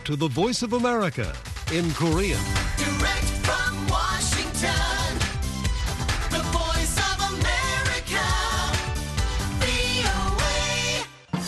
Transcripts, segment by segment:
to the Voice of America in Korean. Direct from Washington, the Voice of America, VOA.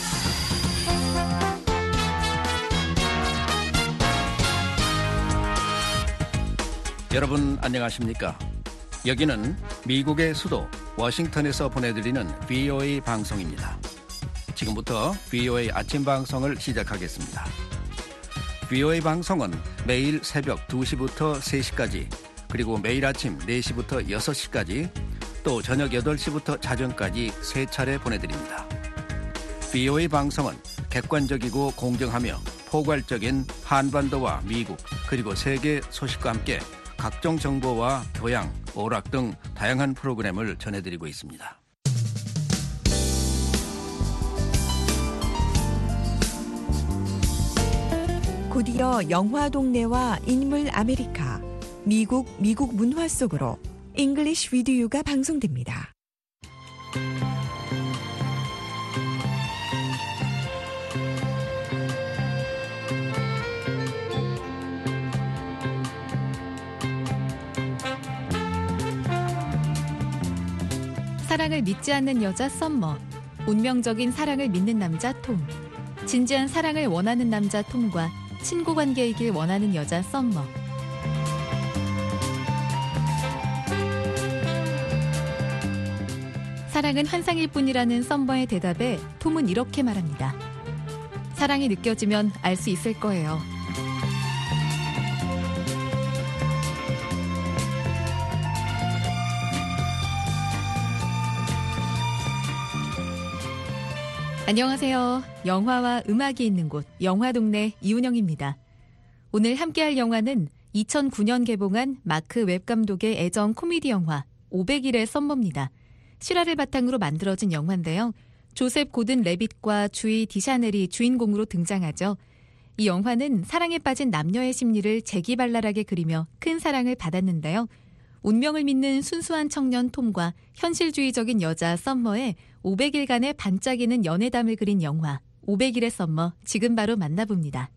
여러분 안녕하십니까? 여기는 미국의 수도 워싱턴에서 보내드리는 VOA 방송입니다. 지금부터 VOA 아침 방송을 시작하겠습니다. VOA 방송은 매일 새벽 2시부터 3시까지, 그리고 매일 아침 4시부터 6시까지, 또 저녁 8시부터 자정까지 3차례 보내드립니다. VOA 방송은 객관적이고 공정하며 포괄적인 한반도와 미국, 그리고 세계 소식과 함께 각종 정보와 교양, 오락 등 다양한 프로그램을 전해드리고 있습니다. 곧이어 영화 동네와 인물 아메리카, 미국 문화 속으로 English with You가 방송됩니다. 사랑을 믿지 않는 여자 썸머, 운명적인 사랑을 믿는 남자 톰, 진지한 사랑을 원하는 남자 톰과 친구 관계이길 원하는 여자 썸머. 사랑은 환상일 뿐이라는 썸머의 대답에 톰은 이렇게 말합니다. 사랑이 느껴지면 알 수 있을 거예요. 안녕하세요. 영화와 음악이 있는 곳 영화동네 이은영입니다. 오늘 함께할 영화는 2009년 개봉한 마크 웹 감독의 애정 코미디 영화 500일의 썸머입니다. 실화를 바탕으로 만들어진 영화인데요. 조셉 고든 레빗과 주이 디샤넬이 주인공으로 등장하죠. 이 영화는 사랑에 빠진 남녀의 심리를 재기발랄하게 그리며 큰 사랑을 받았는데요. 운명을 믿는 순수한 청년 톰과 현실주의적인 여자 썸머의 500일간의 반짝이는 연애담을 그린 영화 500일의 썸머, 지금 바로 만나봅니다.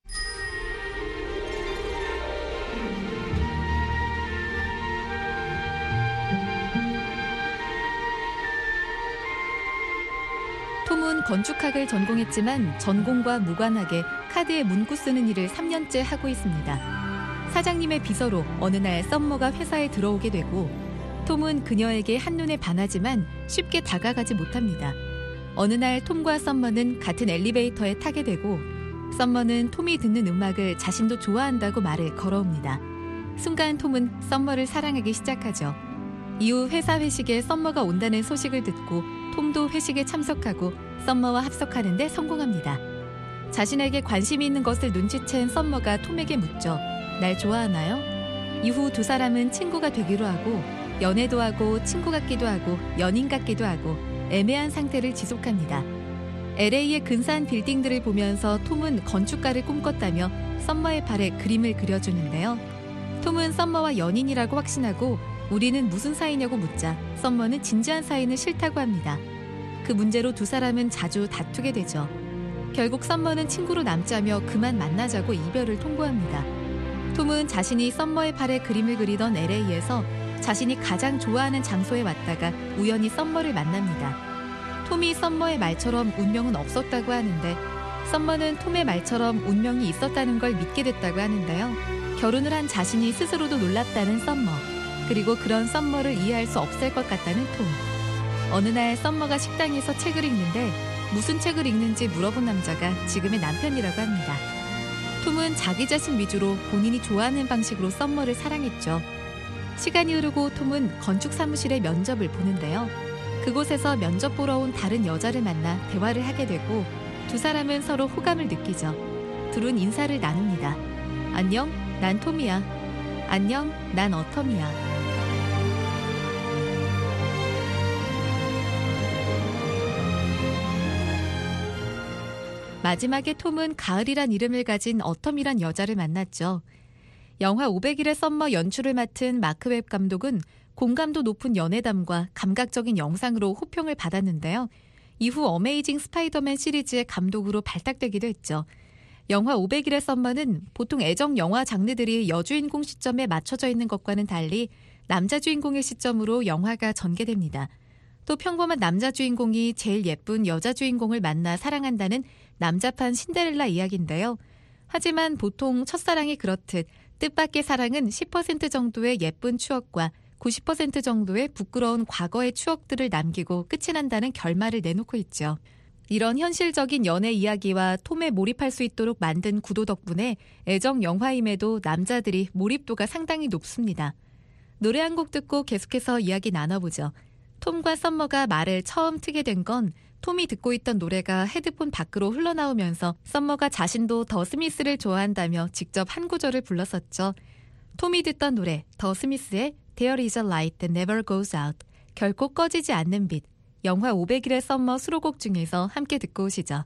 톰은 건축학을 전공했지만 전공과 무관하게 카드에 문구 쓰는 일을 3년째 하고 있습니다. 사장님의 비서로 어느 날 썸머가 회사에 들어오게 되고 톰은 그녀에게 한눈에 반하지만 쉽게 다가가지 못합니다. 어느 날 톰과 썸머는 같은 엘리베이터에 타게 되고 썸머는 톰이 듣는 음악을 자신도 좋아한다고 말을 걸어옵니다. 순간 톰은 썸머를 사랑하기 시작하죠. 이후 회사 회식에 썸머가 온다는 소식을 듣고 톰도 회식에 참석하고 썸머와 합석하는 데 성공합니다. 자신에게 관심이 있는 것을 눈치챈 썸머가 톰에게 묻죠. 날 좋아하나요? 이후 두 사람은 친구가 되기로 하고 연애도 하고 친구 같기도 하고 연인 같기도 하고 애매한 상태를 지속합니다. LA의 근사한 빌딩들을 보면서 톰은 건축가를 꿈꿨다며 썸머의 발에 그림을 그려주는데요. 톰은 썸머와 연인이라고 확신하고 우리는 무슨 사이냐고 묻자 썸머는 진지한 사이는 싫다고 합니다. 그 문제로 두 사람은 자주 다투게 되죠. 결국 썸머는 친구로 남자며 그만 만나자고 이별을 통보합니다. 톰은 자신이 썸머의 발에 그림을 그리던 LA에서 자신이 가장 좋아하는 장소에 왔다가 우연히 썸머를 만납니다. 톰이 썸머의 말처럼 운명은 없었다고 하는데 썸머는 톰의 말처럼 운명이 있었다는 걸 믿게 됐다고 하는데요. 결혼을 한 자신이 스스로도 놀랍다는 썸머, 그리고 그런 썸머를 이해할 수 없을 것 같다는 톰. 어느 날 썸머가 식당에서 책을 읽는데 무슨 책을 읽는지 물어본 남자가 지금의 남편이라고 합니다. 톰은 자기 자신 위주로 본인이 좋아하는 방식으로 썸머를 사랑했죠. 시간이 흐르고 톰은 건축 사무실에 면접을 보는데요. 그곳에서 면접 보러 온 다른 여자를 만나 대화를 하게 되고 두 사람은 서로 호감을 느끼죠. 둘은 인사를 나눕니다. 안녕, 난 톰이야. 안녕, 난 어텀이야. 마지막에 톰은 가을이란 이름을 가진 어텀이란 여자를 만났죠. 영화 500일의 썸머 연출을 맡은 마크 웹 감독은 공감도 높은 연애담과 감각적인 영상으로 호평을 받았는데요. 이후 어메이징 스파이더맨 시리즈의 감독으로 발탁되기도 했죠. 영화 500일의 썸머는 보통 애정 영화 장르들이 여주인공 시점에 맞춰져 있는 것과는 달리 남자 주인공의 시점으로 영화가 전개됩니다. 또 평범한 남자 주인공이 제일 예쁜 여자 주인공을 만나 사랑한다는 남자판 신데렐라 이야기인데요. 하지만 보통 첫사랑이 그렇듯 뜻밖의 사랑은 10% 정도의 예쁜 추억과 90% 정도의 부끄러운 과거의 추억들을 남기고 끝이 난다는 결말을 내놓고 있죠. 이런 현실적인 연애 이야기와 톰에 몰입할 수 있도록 만든 구도 덕분에 애정 영화임에도 남자들이 몰입도가 상당히 높습니다. 노래 한 곡 듣고 계속해서 이야기 나눠보죠. 톰과 썸머가 말을 처음 트게 된 건 톰이 듣고 있던 노래가 헤드폰 밖으로 흘러나오면서 썸머가 자신도 더 스미스를 좋아한다며 직접 한 구절을 불렀었죠. 톰이 듣던 노래 더 스미스의 There is a light that never goes out, 결코 꺼지지 않는 빛, 영화 500일의 썸머 수록곡 중에서 함께 듣고 오시죠.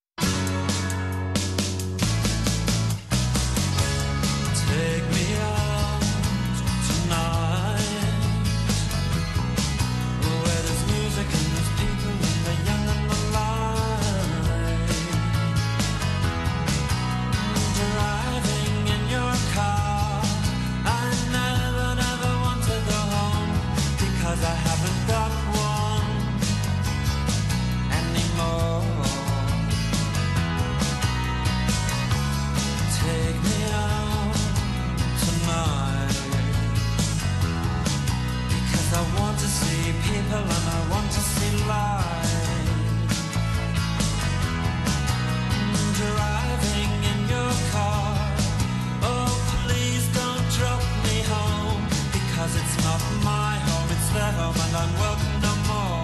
Take me out tonight, where there's music and there's people and the young and the light. Driving in your car, I never want to go home, because I haven't got one anymore. Take me out tonight, because I want to see people and I want to see light. Driving in your car, oh please don't drop me home, because it's not my home, it's their home and I'm welcome no more.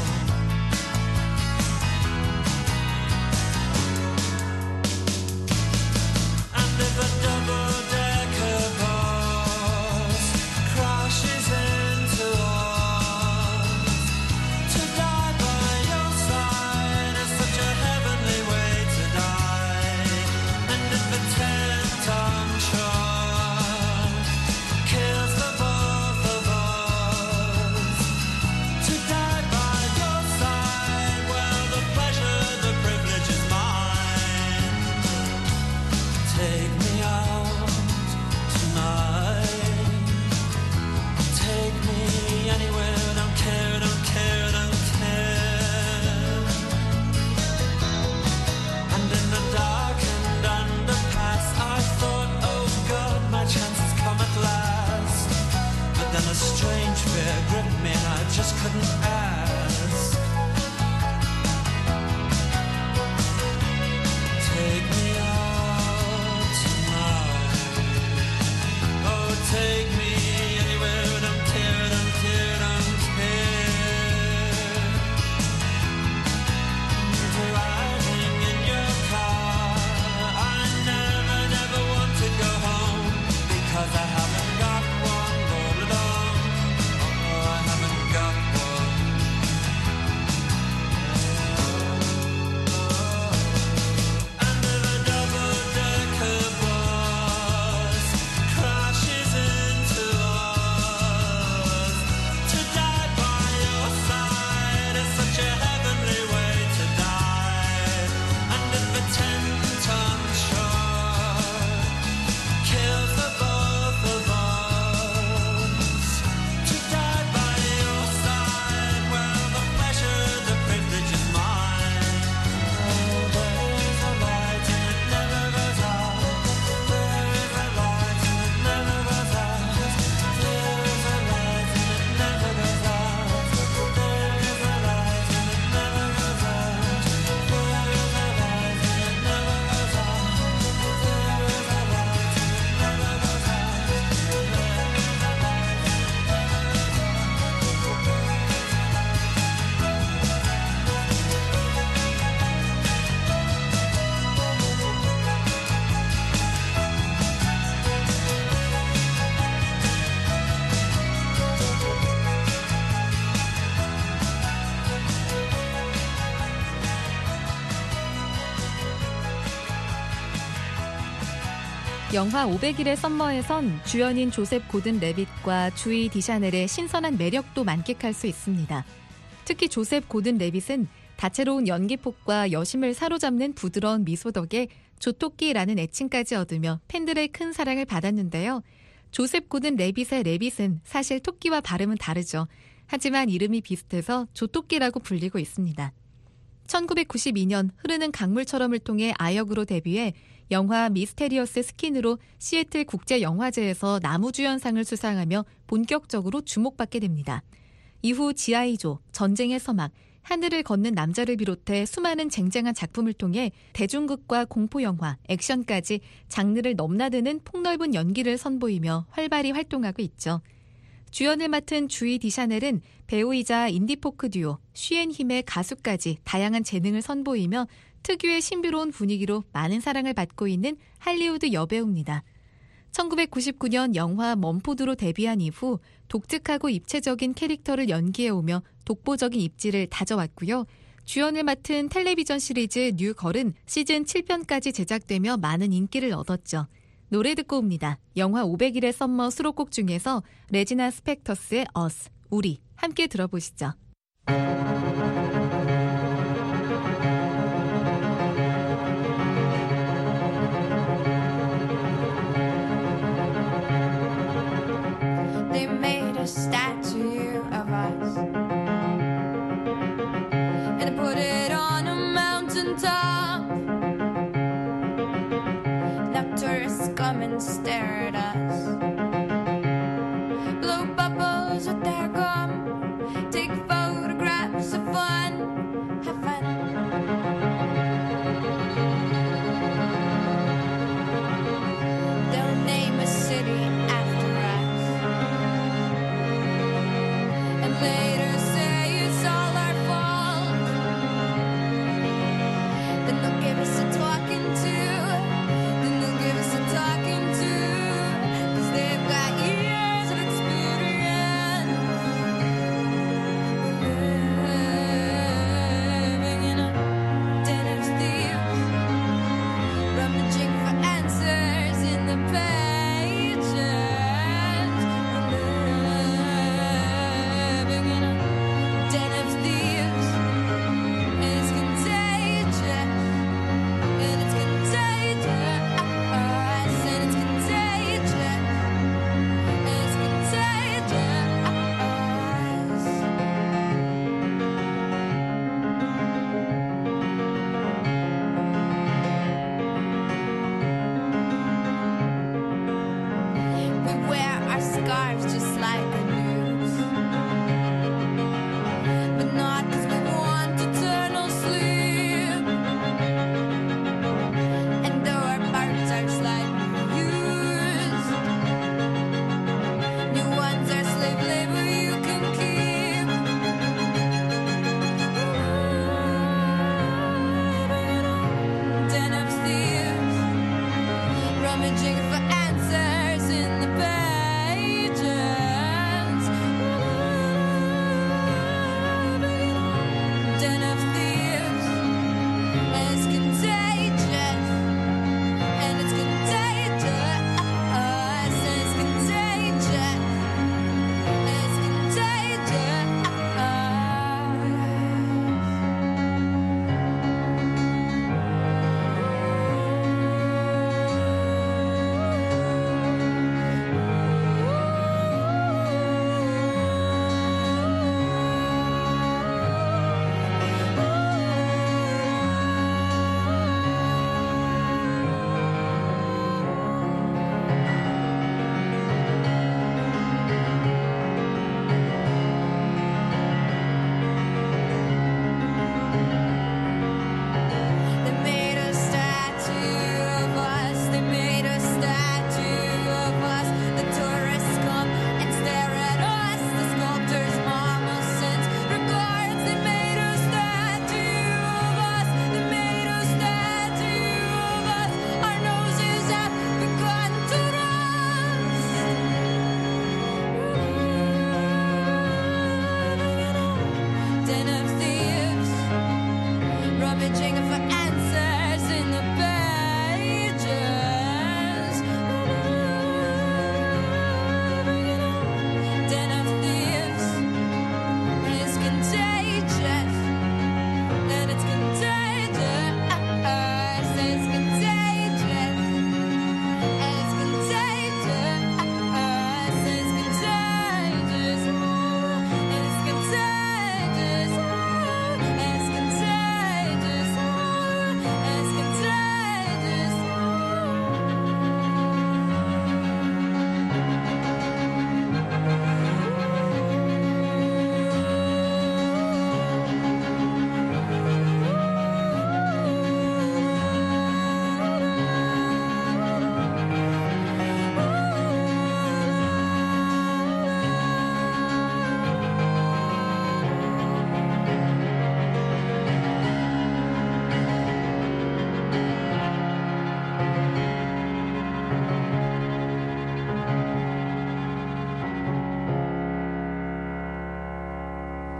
And if a double-decker bus crashes into us, to die by your side is such a heavenly way to die. And if a 10-ton truck kills the both of us, to die by your side, well, the pleasure, the privilege is mine. Take me out tonight, take me anywhere, don't care, don't care, don't care. And in the darkened underpass, I thought, oh God, my chance has come at last. But then a strange fear gripped me and I just couldn't ask. Take me out tonight, oh take me anywhere, don't care, don't care, don't care. Driving in your car, I never want to go home, because I haven't got one all along. Oh, I haven't got one. And if a double-decker bus crashes into us, to die by your side is such a heavenly way to die. And if a 10-ton truck kills the both of us, to die by your side, well, the pleasure, the privilege is mine. Oh, there is a light and it never goes out. There is a light and it never goes out. There is a light and it never goes out. There is a light and it never goes out. There is a light and it never goes out. There is a light and it never goes out. 영화 500일의 썸머에선 주연인 조셉 고든 레빗과 주이 디샤넬의 신선한 매력도 만끽할 수 있습니다. 특히 조셉 고든 레빗은 다채로운 연기폭과 여심을 사로잡는 부드러운 미소 덕에 조토끼라는 애칭까지 얻으며 팬들의 큰 사랑을 받았는데요. 조셉 고든 레빗의 레빗은 사실 토끼와 발음은 다르죠. 하지만 이름이 비슷해서 조토끼라고 불리고 있습니다. 1992년 흐르는 강물처럼을 통해 아역으로 데뷔해 영화 미스테리어스 스킨으로 시애틀 국제영화제에서 나무주연상을 수상하며 본격적으로 주목받게 됩니다. 이후 지아이조, 전쟁의 서막, 하늘을 걷는 남자를 비롯해 수많은 쟁쟁한 작품을 통해 대중극과 공포영화, 액션까지 장르를 넘나드는 폭넓은 연기를 선보이며 활발히 활동하고 있죠. 주연을 맡은 주이 디샤넬은 배우이자 인디포크 듀오 쉬앤힘의 가수까지 다양한 재능을 선보이며 특유의 신비로운 분위기로 많은 사랑을 받고 있는 할리우드 여배우입니다. 1999년 영화 먼포드로 데뷔한 이후 독특하고 입체적인 캐릭터를 연기해오며 독보적인 입지를 다져왔고요. 주연을 맡은 텔레비전 시리즈 뉴걸은 시즌 7편까지 제작되며 많은 인기를 얻었죠. 노래 듣고 옵니다. 영화 500일의 썸머 수록곡 중에서 레지나 스펙터스의 Us, 우리 함께 들어보시죠. They made a statue of us and put it on a mountain top. Now tourists come and stare at us, blow bubbles with their gum, take photographs of fun, have fun. They'll name a city after us and later say it's all our fault. Then they'll give us a talking to. Then they'll give us a talking to. 'Cause they've got years of experience living in a den of thieves, rummaging for answers in the pages. Living in a den of thieves, and it's contagious, and it's contagious, and it's contagious, and it's contagious. We wear our scarves just like the news, but not 'cause we want eternal sleep. And though our parts are slightly used, new ones are slave labor you can keep. Den of thieves, rummaging for answers in the pages. Den of thieves, and it's contagious, and it's contagious, and it's contagious, and it's contagious.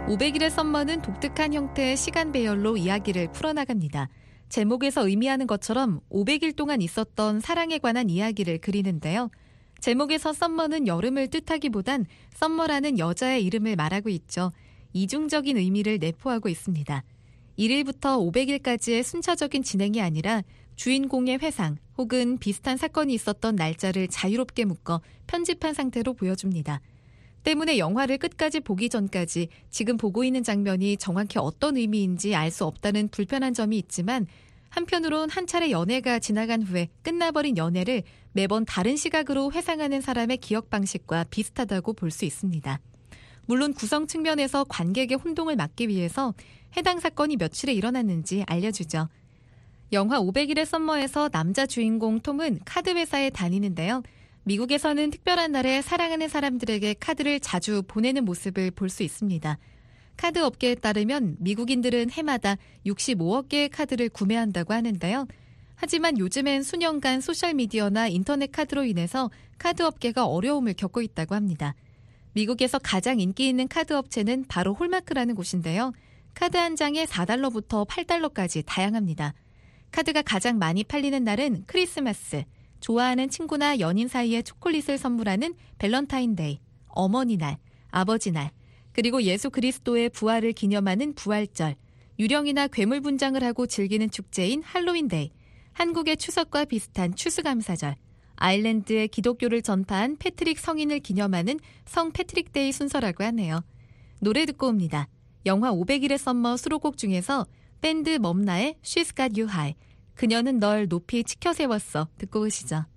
500일의 썸머는 독특한 형태의 시간 배열로 이야기를 풀어나갑니다. 제목에서 의미하는 것처럼 500일 동안 있었던 사랑에 관한 이야기를 그리는데요. 제목에서 썸머는 여름을 뜻하기보단 썸머라는 여자의 이름을 말하고 있죠. 이중적인 의미를 내포하고 있습니다. 1일부터 500일까지의 순차적인 진행이 아니라 주인공의 회상 혹은 비슷한 사건이 있었던 날짜를 자유롭게 묶어 편집한 상태로 보여줍니다. 때문에 영화를 끝까지 보기 전까지 지금 보고 있는 장면이 정확히 어떤 의미인지 알 수 없다는 불편한 점이 있지만 한편으론 한 차례 연애가 지나간 후에 끝나버린 연애를 매번 다른 시각으로 회상하는 사람의 기억 방식과 비슷하다고 볼 수 있습니다. 물론 구성 측면에서 관객의 혼동을 막기 위해서 해당 사건이 며칠에 일어났는지 알려주죠. 영화 500일의 썸머에서 남자 주인공 톰은 카드 회사에 다니는데요. 미국에서는 특별한 날에 사랑하는 사람들에게 카드를 자주 보내는 모습을 볼 수 있습니다. 카드 업계에 따르면 미국인들은 해마다 65억 개의 카드를 구매한다고 하는데요. 하지만 요즘엔 수년간 소셜미디어나 인터넷 카드로 인해서 카드 업계가 어려움을 겪고 있다고 합니다. 미국에서 가장 인기 있는 카드 업체는 바로 홀마크라는 곳인데요. 카드 한 장에 4달러부터 8달러까지 다양합니다. 카드가 가장 많이 팔리는 날은 크리스마스, 좋아하는 친구나 연인 사이에 초콜릿을 선물하는 밸런타인데이, 어머니 날, 아버지 날, 그리고 예수 그리스도의 부활을 기념하는 부활절, 유령이나 괴물 분장을 하고 즐기는 축제인 할로윈데이, 한국의 추석과 비슷한 추수감사절, 아일랜드의 기독교를 전파한 패트릭 성인을 기념하는 성 패트릭데이 순서라고 하네요. 노래 듣고 옵니다. 영화 500일의 썸머 수록곡 중에서 밴드 멈나의 She's Got You High, 그녀는 널 높이 치켜 세웠어 듣고 오시죠.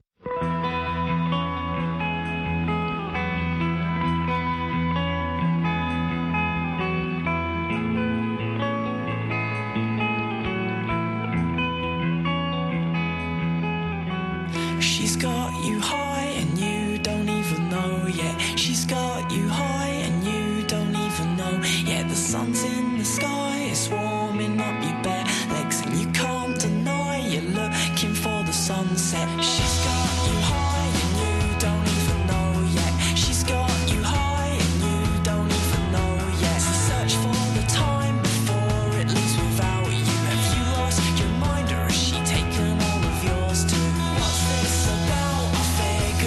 She's got you high and you don't even know yet. She's got you high and you don't even know yet. The sun's in the sky, it's warming up your bare legs and you can't deny you're looking for the sunset. She's got you high and you don't even know yet. She's got you high and you don't even know yet. Search for the time before it leaves without you. Have you lost your mind or has she taken all of yours too? What's this about? I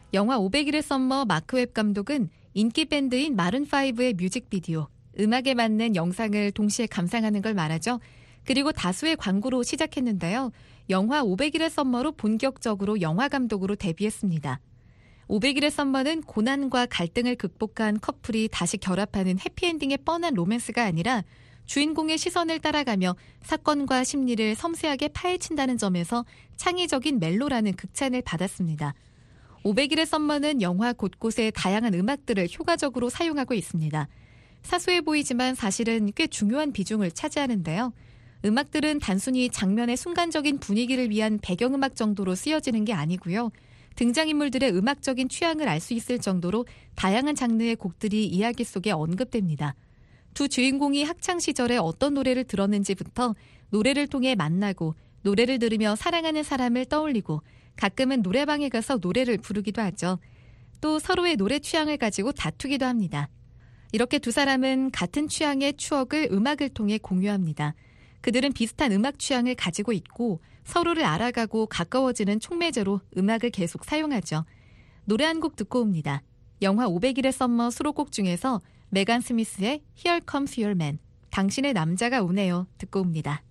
영화 500일의 썸머 마크 웹 감독은 인기 밴드인 마룬5의 뮤직비디오, 음악에 맞는 영상을 동시에 감상하는 걸 말하죠. 그리고 다수의 광고로 시작했는데요. 영화 500일의 썸머로 본격적으로 영화 감독으로 데뷔했습니다. 500일의 썸머는 고난과 갈등을 극복한 커플이 다시 결합하는 해피엔딩의 뻔한 로맨스가 아니라 주인공의 시선을 따라가며 사건과 심리를 섬세하게 파헤친다는 점에서 창의적인 멜로라는 극찬을 받았습니다. 500일의 썸머는 영화 곳곳에 다양한 음악들을 효과적으로 사용하고 있습니다. 사소해 보이지만 사실은 꽤 중요한 비중을 차지하는데요. 음악들은 단순히 장면의 순간적인 분위기를 위한 배경음악 정도로 쓰여지는 게 아니고요. 등장인물들의 음악적인 취향을 알 수 있을 정도로 다양한 장르의 곡들이 이야기 속에 언급됩니다. 두 주인공이 학창시절에 어떤 노래를 들었는지부터 노래를 통해 만나고 노래를 들으며 사랑하는 사람을 떠올리고 가끔은 노래방에 가서 노래를 부르기도 하죠. 또 서로의 노래 취향을 가지고 다투기도 합니다. 이렇게 두 사람은 같은 취향의 추억을 음악을 통해 공유합니다. 그들은 비슷한 음악 취향을 가지고 있고 서로를 알아가고 가까워지는 촉매제로 음악을 계속 사용하죠. 노래 한 곡 듣고 옵니다. 영화 500일의 썸머 수록곡 중에서 메간 스미스의 Here Comes Your Man, 당신의 남자가 오네요 듣고 옵니다.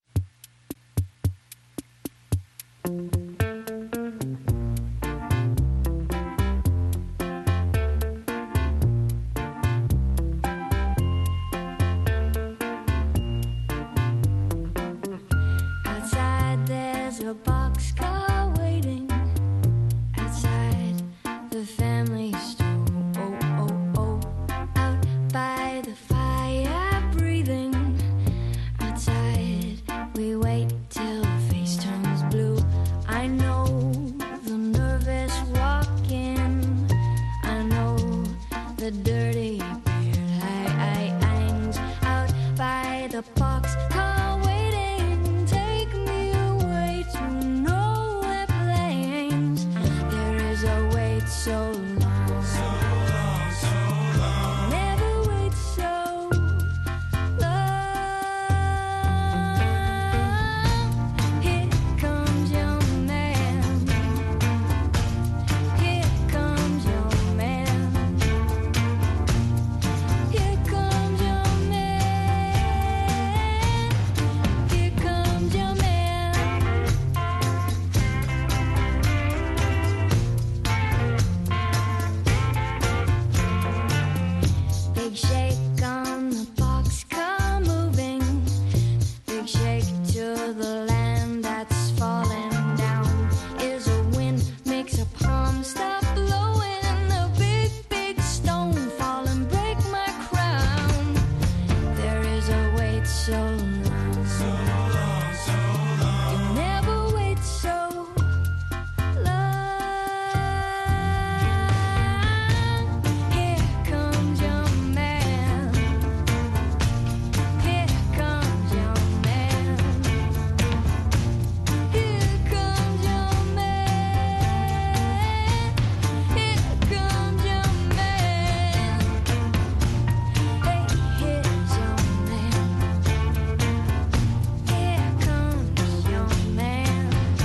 Outside there's a boxcar waiting outside the family store. Oh, oh, oh. Out by the fire breathing. Outside we wait till the face turns blue. I know the nervous walking. I know the dirty beard hangs out by the boxcar waiting. Take me away to nowhere plains. There is a wait so long. Never wait so long. Here comes your man. Here comes your man. Here comes your man. Here comes your man. Big shake on the boxcar moving. Big shake to the land that's falling down. Is a wind makes a palm stop blowing. A big, big stone fall and break my crown. There is a wait so long. You never wait so long. Here comes your man. Here comes your man. Here comes your man. Here comes your man. Hey, here's your man. Here comes your man.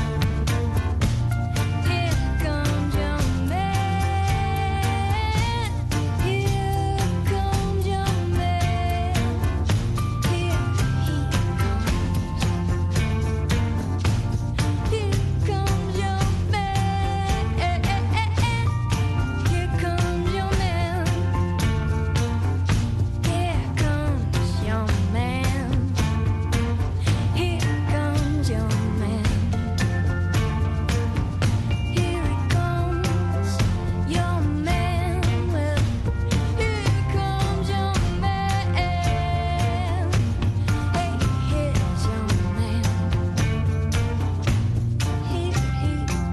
Here comes your man. Here comes your man. Here he comes. Here comes your man. Here comes your man. Here comes your man. Here comes your man. Here he comes, your man. Well, here comes your man. Hey, here's your man. Here he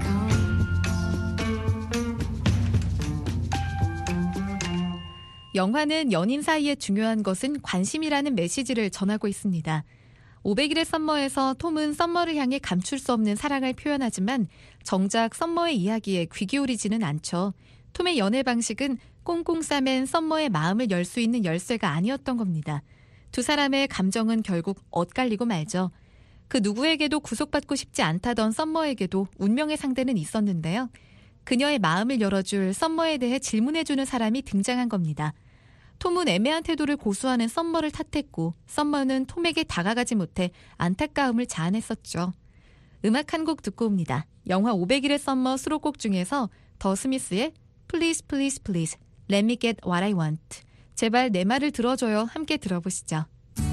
comes. 영화는 연인 사이의 중요한 것은 관심이라는 메시지를 전하고 있습니다. 500일의 썸머에서 톰은 썸머를 향해 감출 수 없는 사랑을 표현하지만 정작 썸머의 이야기에 귀 기울이지는 않죠. 톰의 연애 방식은 꽁꽁 싸맨 썸머의 마음을 열 수 있는 열쇠가 아니었던 겁니다. 두 사람의 감정은 결국 엇갈리고 말죠. 그 누구에게도 구속받고 싶지 않다던 썸머에게도 운명의 상대는 있었는데요. 그녀의 마음을 열어줄 썸머에 대해 질문해주는 사람이 등장한 겁니다. 톰은 애매한 태도를 고수하는 썸머를 탓했고 썸머는 톰에게 다가가지 못해 안타까움을 자아냈었죠. 음악 한 곡 듣고 옵니다. 영화 500일의 썸머 수록곡 중에서 더 스미스의 Please Please Please Let Me Get What I Want. 제발 내 말을 들어줘요. 함께 들어보시죠.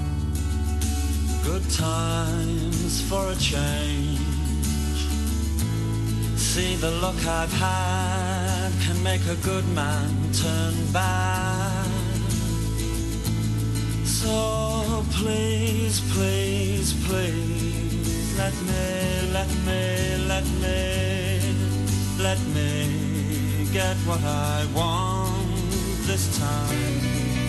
Good times for a change. See the look I've had can make a good man turn bad. So please, please, please let me get what I want this time.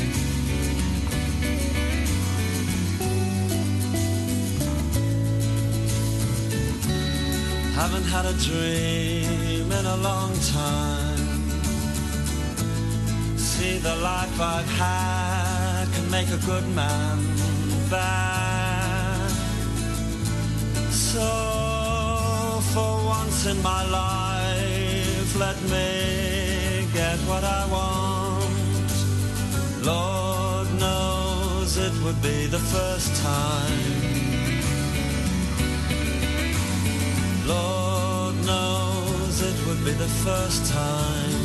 Haven't had a dream in a long time. See the life I've had can make a good man bad. So for once in my life, let me get what I want. Lord knows it would be the first time. Lord knows it would be the first time.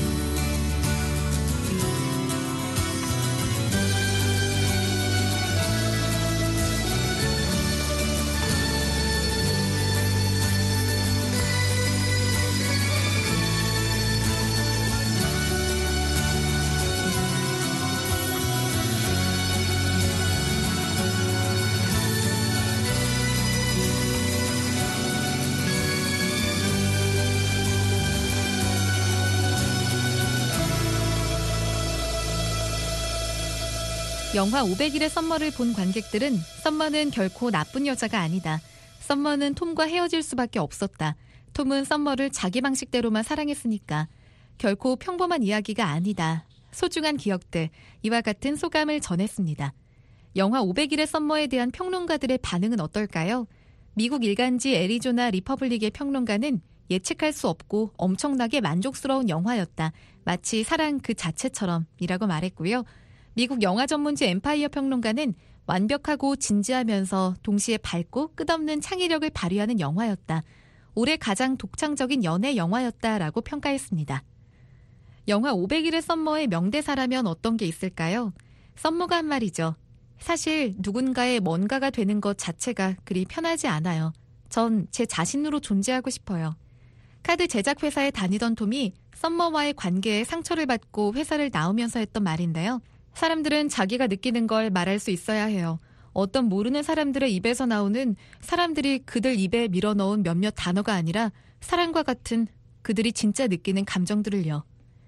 영화 500일의 썸머를 본 관객들은 썸머는 결코 나쁜 여자가 아니다. 썸머는 톰과 헤어질 수밖에 없었다. 톰은 썸머를 자기 방식대로만 사랑했으니까. 결코 평범한 이야기가 아니다. 소중한 기억들, 이와 같은 소감을 전했습니다. 영화 500일의 썸머에 대한 평론가들의 반응은 어떨까요? 미국 일간지 애리조나 리퍼블릭의 평론가는 예측할 수 없고 엄청나게 만족스러운 영화였다. 마치 사랑 그 자체처럼 이라고 말했고요. 미국 영화 전문지 엠파이어 평론가는 완벽하고 진지하면서 동시에 밝고 끝없는 창의력을 발휘하는 영화였다. 올해 가장 독창적인 연애 영화였다라고 평가했습니다. 영화 500일의 썸머의 명대사라면 어떤 게 있을까요? 썸머가 한 말이죠. 사실 누군가의 뭔가가 되는 것 자체가 그리 편하지 않아요. 전 제 자신으로 존재하고 싶어요. 카드 제작 회사에 다니던 톰이 썸머와의 관계에 상처를 받고 회사를 나오면서 했던 말인데요. 사람들은 자기가 느끼는 걸 말할 수 있어야 해요. 어떤 모르는 사람들의 입에서 나오는 사람들이 그들 입에 밀어넣은 몇몇 단어가 아니라 사랑과 같은 그들이 진짜 느끼는 감정들을요.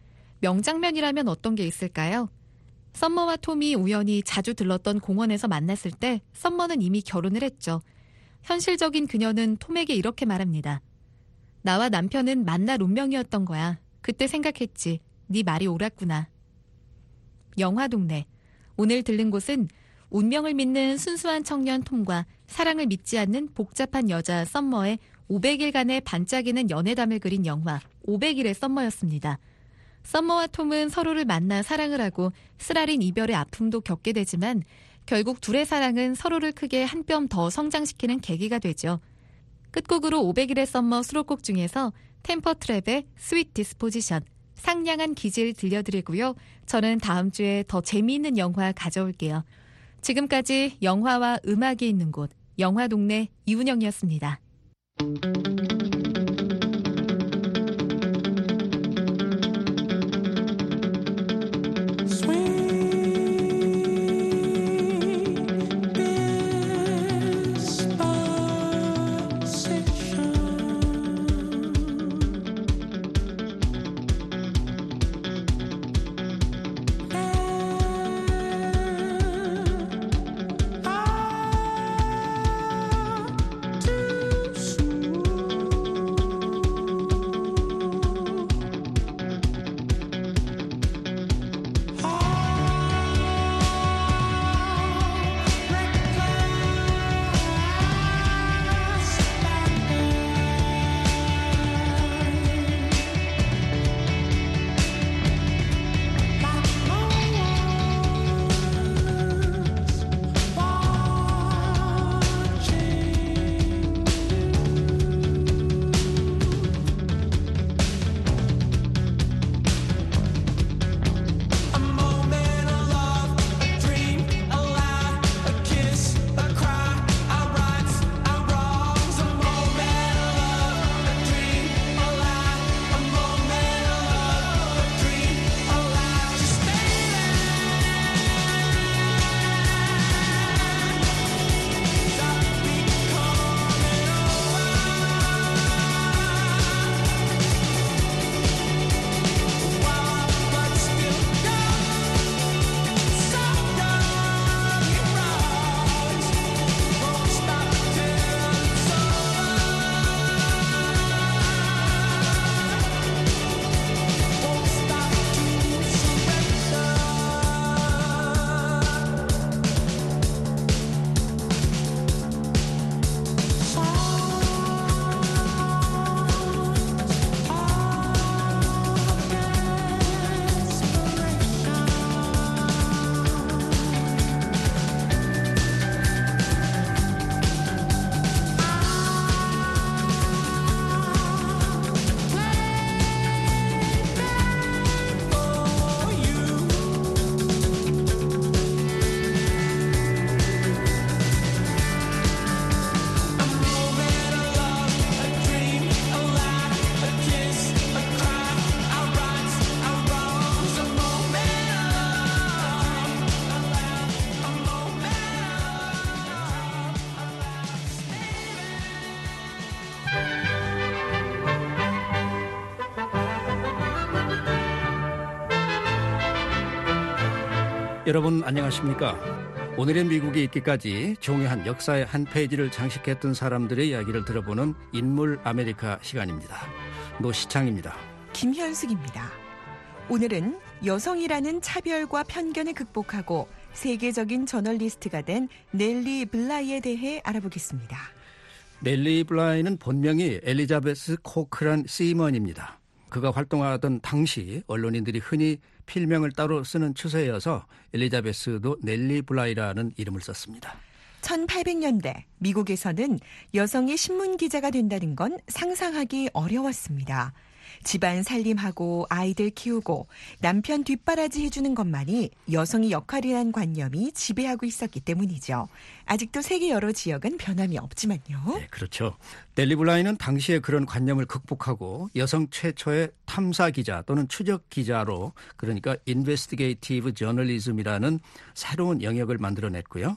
명장면이라면 어떤 게 있을까요? 썸머와 톰이 우연히 자주 들렀던 공원에서 만났을 때 썸머는 이미 결혼을 했죠. 현실적인 그녀는 톰에게 이렇게 말합니다. 나와 남편은 만날 운명이었던 거야. 그때 생각했지. 네 말이 옳았구나. 영화동네. 오늘 들른 곳은 운명을 믿는 순수한 청년 톰과 사랑을 믿지 않는 복잡한 여자 썸머의 500일간의 반짝이는 연애담을 그린 영화 500일의 썸머였습니다. 썸머와 톰은 서로를 만나 사랑을 하고 쓰라린 이별의 아픔도 겪게 되지만 결국 둘의 사랑은 서로를 크게 한 뼘 더 성장시키는 계기가 되죠. 끝곡으로 500일의 썸머 수록곡 중에서 템퍼 트랩의 스윗 디스포지션, 상냥한 기질 들려드리고요. 저는 다음 주에 더 재미있는 영화 가져올게요. 지금까지 영화와 음악이 있는 곳, 영화동네 이운영이었습니다. 여러분 안녕하십니까? 오늘의 미국에 있기까지 중요한 역사의 한 페이지를 장식했던 사람들의 이야기를 들어보는 인물 아메리카 시간입니다. 노시창입니다. 김현숙입니다. 오늘은 여성이라는 차별과 편견을 극복하고 세계적인 저널리스트가 된 넬리 블라이에 대해 알아보겠습니다. 넬리 블라이는 본명이 엘리자베스 코크란 시먼입니다. 그가 활동하던 당시 언론인들이 흔히 필명을 따로 쓰는 추세여서 엘리자베스도 넬리 블라이라는 이름을 썼습니다. 1800년대 미국에서는 여성이 신문 기자가 된다는 건 상상하기 어려웠습니다. 집안 살림하고 아이들 키우고 남편 뒷바라지 해주는 것만이 여성의 역할이란 관념이 지배하고 있었기 때문이죠. 아직도 세계 여러 지역은 변함이 없지만요. 네, 그렇죠. 넬리 블라이는 당시에 그런 관념을 극복하고 여성 최초의 탐사 기자 또는 추적 기자로, 그러니까 인베스티게이티브 저널리즘이라는 새로운 영역을 만들어냈고요.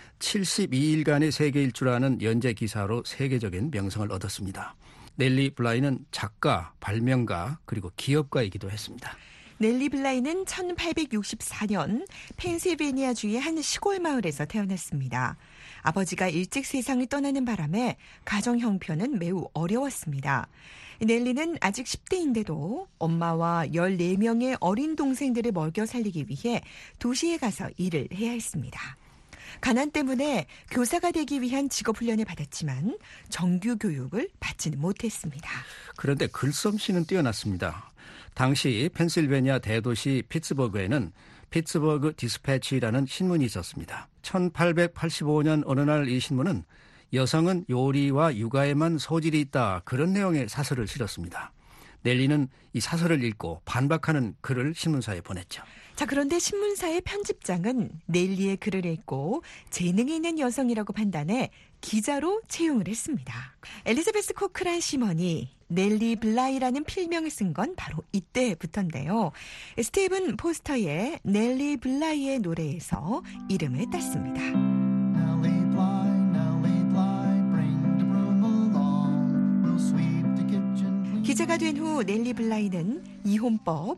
72일간의 세계 일주라는 연재 기사로 세계적인 명성을 얻었습니다. 넬리 블라이는 작가, 발명가, 그리고 기업가이기도 했습니다. 넬리 블라이는 1864년 펜실베니아주의 한 시골 마을에서 태어났습니다. 아버지가 일찍 세상을 떠나는 바람에 가정 형편은 매우 어려웠습니다. 넬리는 아직 10대인데도 엄마와 14명의 어린 동생들을 먹여 살리기 위해 도시에 가서 일을 해야 했습니다. 가난 때문에 교사가 되기 위한 직업훈련을 받았지만 정규 교육을 받지는 못했습니다. 그런데 글솜씨는 뛰어났습니다. 당시 펜실베니아 대도시 피츠버그에는 피츠버그 디스패치라는 신문이 있었습니다. 1885년 어느 날 이 신문은 여성은 요리와 육아에만 소질이 있다, 그런 내용의 사설을 실었습니다. 넬리는 이 사설을 읽고 반박하는 글을 신문사에 보냈죠. 자, 그런데 신문사의 편집장은 넬리의 글을 읽고 재능이 있는 여성이라고 판단해 기자로 채용을 했습니다. 엘리자베스 코크란 시먼이 넬리 블라이라는 필명을 쓴 건 바로 이때부터인데요. 스티븐 포스터의 넬리 블라이의 노래에서 이름을 땄습니다. 기자가 된 후 넬리 블라이는 이혼법,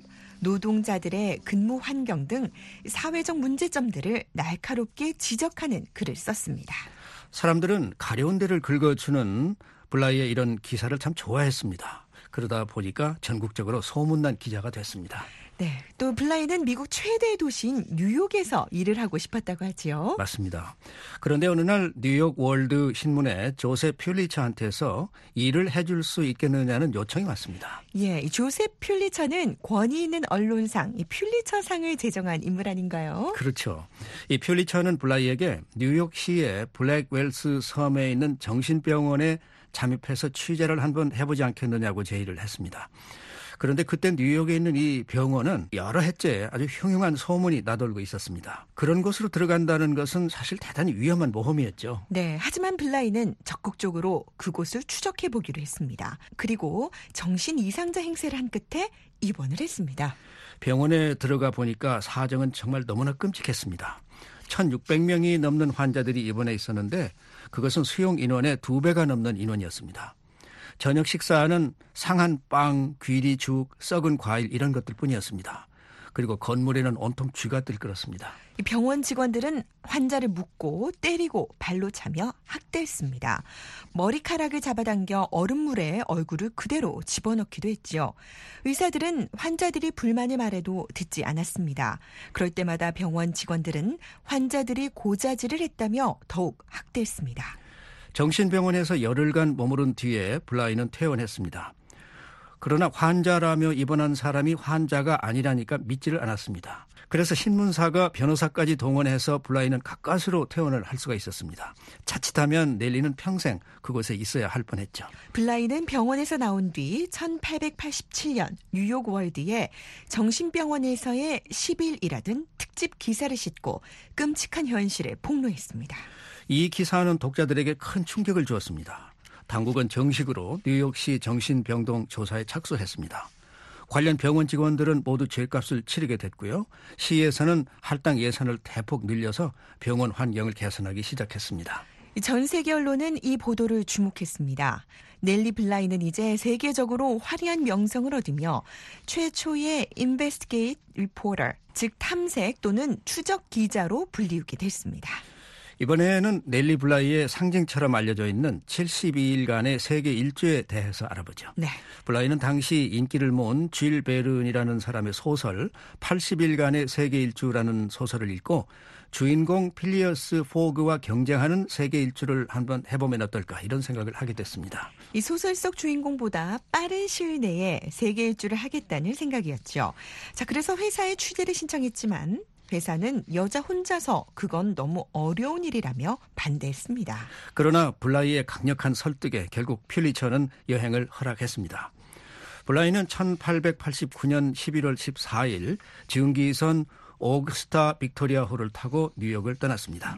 노동자들의 근무 환경 등 사회적 문제점들을 날카롭게 지적하는 글을 썼습니다. 사람들은 가려운 데를 긁어주는 블라이의 이런 기사를 참 좋아했습니다. 그러다 보니까 전국적으로 소문난 기자가 됐습니다. 네, 또 블라이는 미국 최대 도시인 뉴욕에서 일을 하고 싶었다고 하지요. 맞습니다. 그런데 어느 날 뉴욕 월드 신문에 조셉 퓰리처한테서 일을 해줄 수 있겠느냐는 요청이 왔습니다. 예, 이 조셉 퓰리처는 권위 있는 언론상, 이 퓰리처상을 제정한 인물 아닌가요? 그렇죠. 이 퓰리처는 블라이에게 뉴욕시의 블랙웰스 섬에 있는 정신병원에 잠입해서 취재를 한번 해보지 않겠느냐고 제의를 했습니다. 그런데 그때 뉴욕에 있는 이 병원은 여러 해째 아주 흉흉한 소문이 나돌고 있었습니다. 그런 곳으로 들어간다는 것은 사실 대단히 위험한 모험이었죠. 네, 하지만 블라이는 적극적으로 그곳을 추적해 보기로 했습니다. 그리고 정신 이상자 행세를 한 끝에 입원을 했습니다. 병원에 들어가 보니까 사정은 정말 너무나 끔찍했습니다. 1,600명이 넘는 환자들이 입원해 있었는데 그것은 수용 인원의 2배가 넘는 인원이었습니다. 저녁 식사는 상한 빵, 귀리죽, 썩은 과일 이런 것들 뿐이었습니다. 그리고 건물에는 온통 쥐가 들끓었습니다. 병원 직원들은 환자를 묶고 때리고 발로 차며 학대했습니다. 머리카락을 잡아당겨 얼음물에 얼굴을 그대로 집어넣기도 했죠. 의사들은 환자들이 불만을 말해도 듣지 않았습니다. 그럴 때마다 병원 직원들은 환자들이 고자질을 했다며 더욱 학대했습니다. 정신병원에서 열흘간 머무른 뒤에 블라이는 퇴원했습니다. 그러나 환자라며 입원한 사람이 환자가 아니라니까 믿지를 않았습니다. 그래서 신문사가 변호사까지 동원해서 블라이는 가까스로 퇴원을 할 수가 있었습니다. 자칫하면 넬리는 평생 그곳에 있어야 할 뻔했죠. 블라이는 병원에서 나온 뒤 1887년 뉴욕 월드에 정신병원에서의 10일이라든 특집 기사를 싣고 끔찍한 현실을 폭로했습니다. 이 기사는 독자들에게 큰 충격을 주었습니다. 당국은 정식으로 뉴욕시 정신병동 조사에 착수했습니다. 관련 병원 직원들은 모두 죄값을 치르게 됐고요. 시에서는 할당 예산을 대폭 늘려서 병원 환경을 개선하기 시작했습니다. 전 세계 언론은 이 보도를 주목했습니다. 넬리 블라이는 이제 세계적으로 화려한 명성을 얻으며 최초의 인베스티게이트 리포터, 즉 탐색 또는 추적 기자로 불리우게 됐습니다. 이번에는 넬리 블라이의 상징처럼 알려져 있는 72일간의 세계 일주에 대해서 알아보죠. 네. 블라이는 당시 인기를 모은 쥘 베른이라는 사람의 소설 80일간의 세계 일주라는 소설을 읽고 주인공 필리어스 포그와 경쟁하는 세계 일주를 한번 해보면 어떨까 이런 생각을 하게 됐습니다. 이 소설 속 주인공보다 빠른 시일 내에 세계 일주를 하겠다는 생각이었죠. 자, 그래서 회사에 취재를 신청했지만 회사는 여자 혼자서 그건 너무 어려운 일이라며 반대했습니다. 그러나 블라이의 강력한 설득에 결국 퓰리처는 여행을 허락했습니다. 블라이는 1889년 11월 14일 증기선 오그스타 빅토리아호를 타고 뉴욕을 떠났습니다.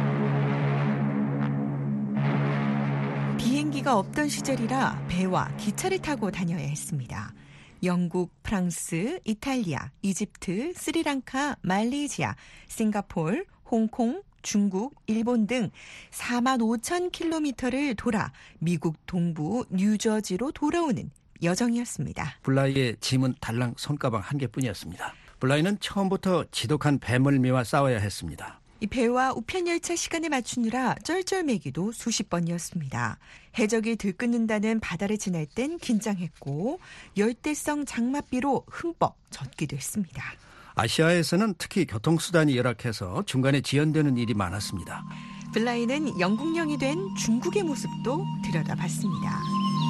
비행기가 없던 시절이라 배와 기차를 타고 다녀야 했습니다. 영국, 프랑스, 이탈리아, 이집트, 스리랑카, 말레이시아, 싱가포르, 홍콩, 중국, 일본 등 4만 5천 킬로미터를 돌아 미국 동부 뉴저지로 돌아오는 여정이었습니다. 블라이의 짐은 달랑 손가방 한 개뿐이었습니다. 블라이는 처음부터 지독한 배멀미와 싸워야 했습니다. 이 배와 우편열차 시간에 맞추느라 쩔쩔매기도 수십 번이었습니다. 해적이 들끓는다는 바다를 지날 땐 긴장했고 열대성 장맛비로 흠뻑 젖기도 했습니다. 아시아에서는 특히 교통수단이 열악해서 중간에 지연되는 일이 많았습니다. 블라이는 영국령이 된 중국의 모습도 들여다봤습니다.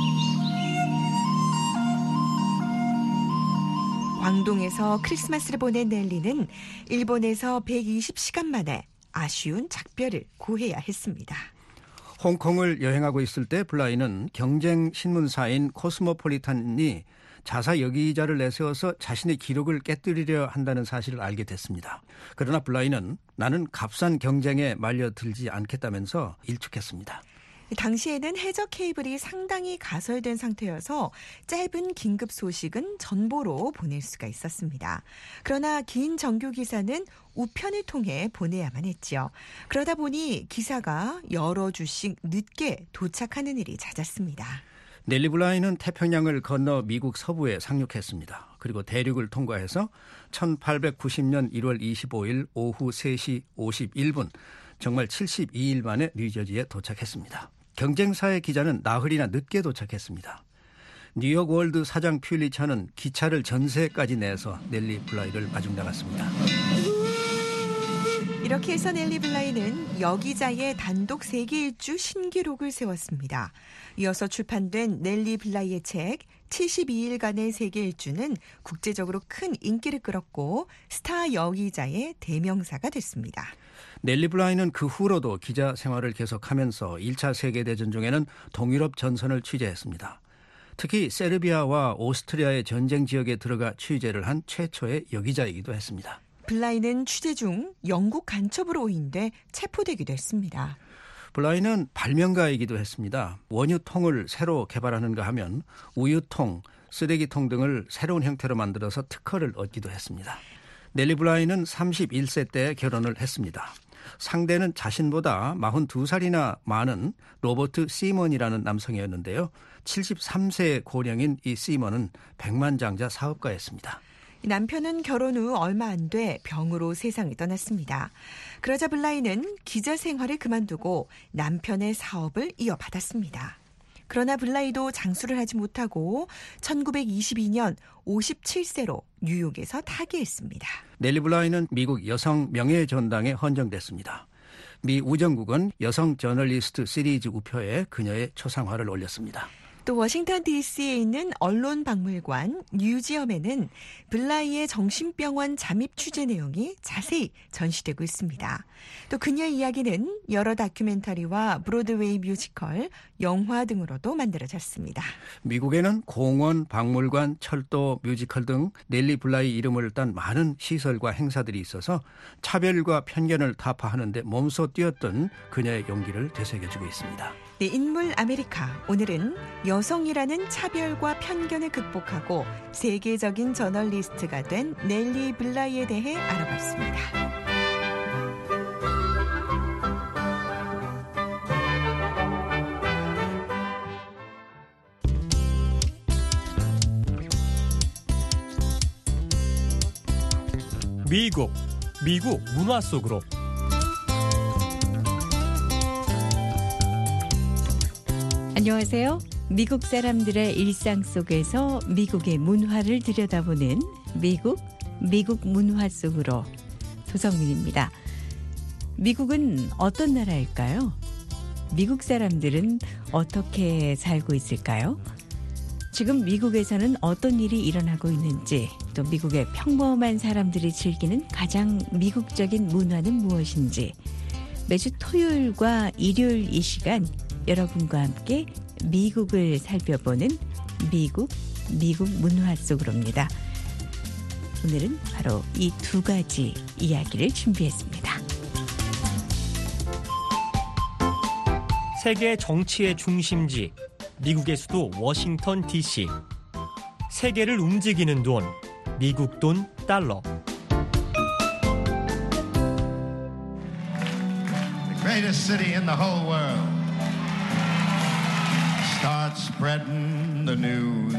광동에서 크리스마스를 보낸 넬리는 일본에서 120시간 만에 아쉬운 작별을 고해야 했습니다. 홍콩을 여행하고 있을 때 블라이는 경쟁 신문사인 코스모폴리탄이 자사 여기자를 내세워서 자신의 기록을 깨뜨리려 한다는 사실을 알게 됐습니다. 그러나 블라이는 나는 값싼 경쟁에 말려들지 않겠다면서 일축했습니다. 당시에는 해적 케이블이 상당히 가설된 상태여서 짧은 긴급 소식은 전보로 보낼 수가 있었습니다. 그러나 긴 정규 기사는 우편을 통해 보내야만 했죠. 그러다 보니 기사가 여러 주씩 늦게 도착하는 일이 잦았습니다. 넬리 블라이는 태평양을 건너 미국 서부에 상륙했습니다. 그리고 대륙을 통과해서 1890년 1월 25일 오후 3시 51분 정말 72일 만에 뉴저지에 도착했습니다. 경쟁사의 기자는 나흘이나 늦게 도착했습니다. 뉴욕 월드 사장 퓰리처는 기차를 전세까지 내서 넬리 블라이를 마중나갔습니다. 이렇게 해서 넬리 블라이는 여기자의 단독 세계 일주 신기록을 세웠습니다. 이어서 출판된 넬리 블라이의 책 72일간의 세계 일주는 국제적으로 큰 인기를 끌었고 스타 여기자의 대명사가 됐습니다. 넬리 블라이는 그 후로도 기자 생활을 계속하면서 1차 세계대전 중에는 동유럽 전선을 취재했습니다. 특히 세르비아와 오스트리아의 전쟁 지역에 들어가 취재를 한 최초의 여기자이기도 했습니다. 블라이는 취재 중 영국 간첩으로 오인돼 체포되기도 했습니다. 블라이는 발명가이기도 했습니다. 원유통을 새로 개발하는가 하면 우유통, 쓰레기통 등을 새로운 형태로 만들어서 특허를 얻기도 했습니다. 넬리 블라이는 31세 때 결혼을 했습니다. 상대는 자신보다 42살이나 많은 로버트 시먼이라는 남성이었는데요. 73세의 고령인 이 시먼은 백만장자 사업가였습니다. 남편은 결혼 후 얼마 안 돼 병으로 세상을 떠났습니다. 그러자 블라이는 기자 생활을 그만두고 남편의 사업을 이어받았습니다. 그러나 블라이도 장수를 하지 못하고 1922년 57세로 뉴욕에서 타계했습니다. 넬리 블라이는 미국 여성 명예전당에 헌정됐습니다. 미 우정국은 여성 저널리스트 시리즈 우표에 그녀의 초상화를 올렸습니다. 또 워싱턴 DC에 있는 언론박물관 뮤지엄에는 블라이의 정신병원 잠입 취재 내용이 자세히 전시되고 있습니다. 또 그녀의 이야기는 여러 다큐멘터리와 브로드웨이 뮤지컬, 영화 등으로도 만들어졌습니다. 미국에는 공원, 박물관, 철도, 뮤지컬 등 넬리 블라이 이름을 딴 많은 시설과 행사들이 있어서 차별과 편견을 타파하는 데 몸소 뛰었던 그녀의 용기를 되새겨주고 있습니다. 네, 인물 아메리카. 오늘은 여성이라는 차별과 편견을 극복하고 세계적인 저널리스트가 된 넬리 블라이에 대해 알아봤습니다. 미국 문화 속으로. 안녕하세요. 미국 사람들의 일상 속에서 미국의 문화를 들여다보는 미국 문화 속으로 조성민입니다. 미국은 어떤 나라일까요? 미국 사람들은 어떻게 살고 있을까요? 지금 미국에서는 어떤 일이 일어나고 있는지, 또 미국의 평범한 사람들이 즐기는 가장 미국적인 문화는 무엇인지, 매주 토요일과 일요일 이 시간 여러분과 함께 미국을 살펴보는 미국 문화 속으로입니다. 오늘은 바로 이 두 가지 이야기를 준비했습니다. 세계 정치의 중심지, 미국의 수도 워싱턴 DC. 세계를 움직이는 돈, 미국 돈 달러. The greatest city in the whole world. Start spreading the news.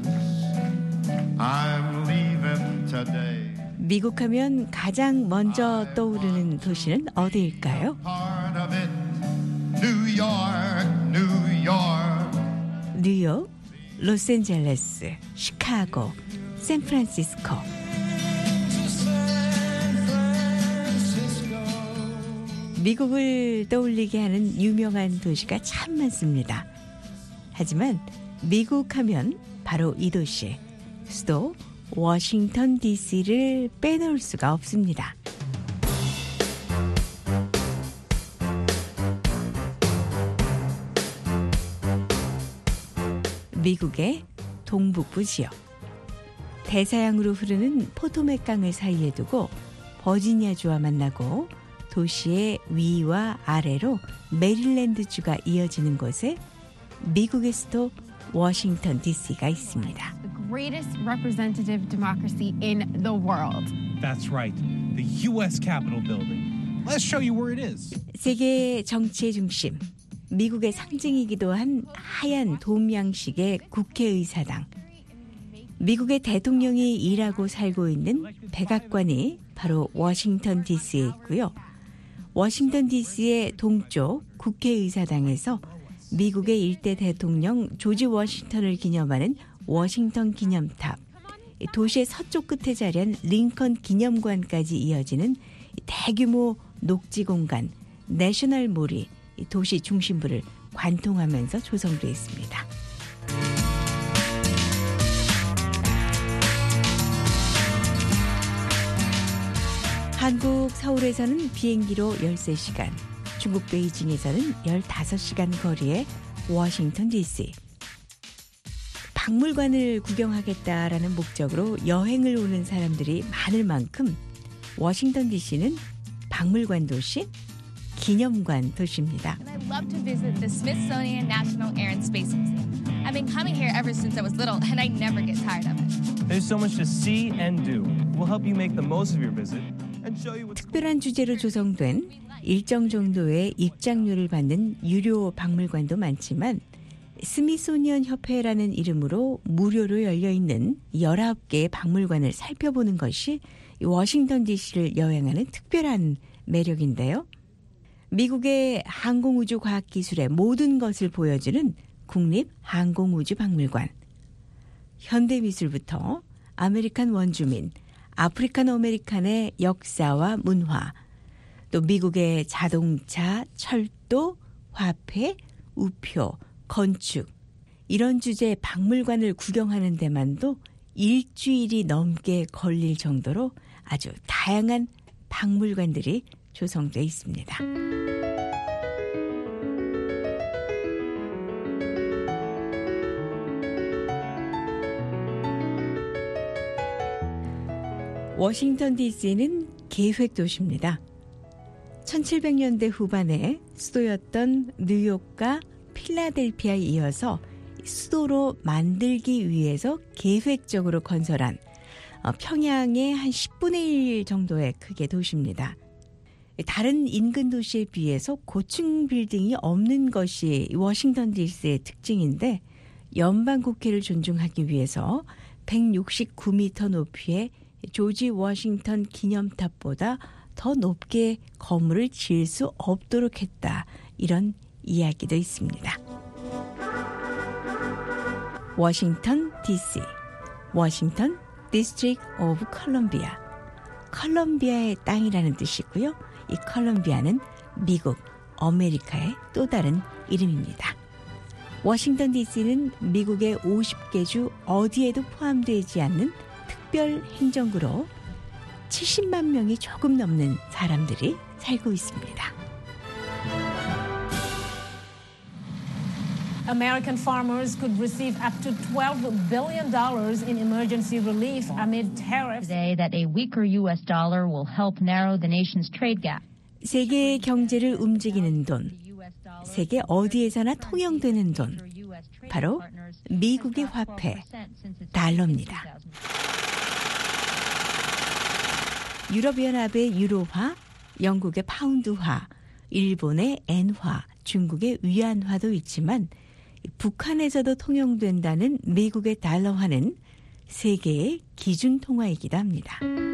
I'm leaving today. 미국하면 가장 먼저 떠오르는 도시는 어디일까요? Part of it, New York, New York. 뉴욕, 로스앤젤레스, 시카고, 샌프란시스코. 미국을 떠올리게 하는 유명한 도시가 참 많습니다. 하지만 미국 하면 바로 이 도시, 수도 워싱턴 DC를 빼놓을 수가 없습니다. 미국의 동북부 지역. 대서양으로 흐르는 포토맥 강을 사이에 두고 버지니아주와 만나고 도시의 위와 아래로 메릴랜드주가 이어지는 곳에 미국의 수도 워싱턴 DC가 있습니다. The greatest representative democracy in the world. That's right. The U.S. Capitol building. Let's show you where it is. 세계 정치의 중심, 미국의 상징이기도 한 하얀 돔 양식의 국회의사당. 미국의 대통령이 일하고 살고 있는 백악관이 바로 워싱턴 DC에 있고요. 워싱턴 DC의 동쪽 국회의사당에서 미국의 일대 대통령 조지 워싱턴을 기념하는 워싱턴 기념탑, 도시의 서쪽 끝에 자리한 링컨 기념관까지 이어지는 대규모 녹지 공간 내셔널몰이 도시 중심부를 관통하면서 조성되어 있습니다. 한국 서울에서는 비행기로 13시간, 중국 베이징에서는 15시간 거리의 워싱턴 DC. 박물관을 구경하겠다라는 목적으로 여행을 오는 사람들이 많을 만큼 워싱턴 DC는 박물관 도시, 기념관 도시입니다. I love to visit the Smithsonian National Air and Space Museum. I've been coming here ever since I was little and I never get tired of it. There's so much to see and do. We'll help you make the most of your visit and show you what's 특별한 주제로 조성된 일정 정도의 입장료를 받는 유료 박물관도 많지만 스미소니언 협회라는 이름으로 무료로 열려있는 19개의 박물관을 살펴보는 것이 워싱턴 DC를 여행하는 특별한 매력인데요. 미국의 항공우주과학기술의 모든 것을 보여주는 국립항공우주박물관. 현대미술부터 아메리칸 원주민, 아프리칸 어메리칸의 역사와 문화, 또 미국의 자동차, 철도, 화폐, 우표, 건축, 이런 주제의 박물관을 구경하는 데만도 일주일이 넘게 걸릴 정도로 아주 다양한 박물관들이 조성되어 있습니다. 워싱턴 DC는 계획 도시입니다. 1700년대 후반에 수도였던 뉴욕과 필라델피아에 이어서 수도로 만들기 위해서 계획적으로 건설한 평양의 한 10분의 1 정도의 크기의 도시입니다. 다른 인근 도시에 비해서 고층 빌딩이 없는 것이 워싱턴 DC의 특징인데 연방 국회를 존중하기 위해서 169m 높이의 조지 워싱턴 기념탑보다 더 높게 건물을 지을 수 없도록 했다. 이런 이야기도 있습니다. 워싱턴 DC, 워싱턴 디스트릭트 오브 컬럼비아. 컬럼비아의 땅이라는 뜻이고요. 이 컬럼비아는 미국, 아메리카의 또 다른 이름입니다. 워싱턴 DC는 미국의 50개 주 어디에도 포함되지 않는 특별 행정구로 70만 명이 조금 넘는 사람들이 살고 있습니다. American farmers could receive up to $12 billion in emergency relief amid tariffs. Today that a weaker U.S. dollar will help narrow the nation's trade gap. 세계의 경제를 움직이는 돈, 세계 어디에서나 통용되는 돈, 바로 미국의 화폐, 달러입니다. 유럽연합의 유로화, 영국의 파운드화, 일본의 엔화, 중국의 위안화도 있지만 북한에서도 통용된다는 미국의 달러화는 세계의 기준 통화이기도 합니다.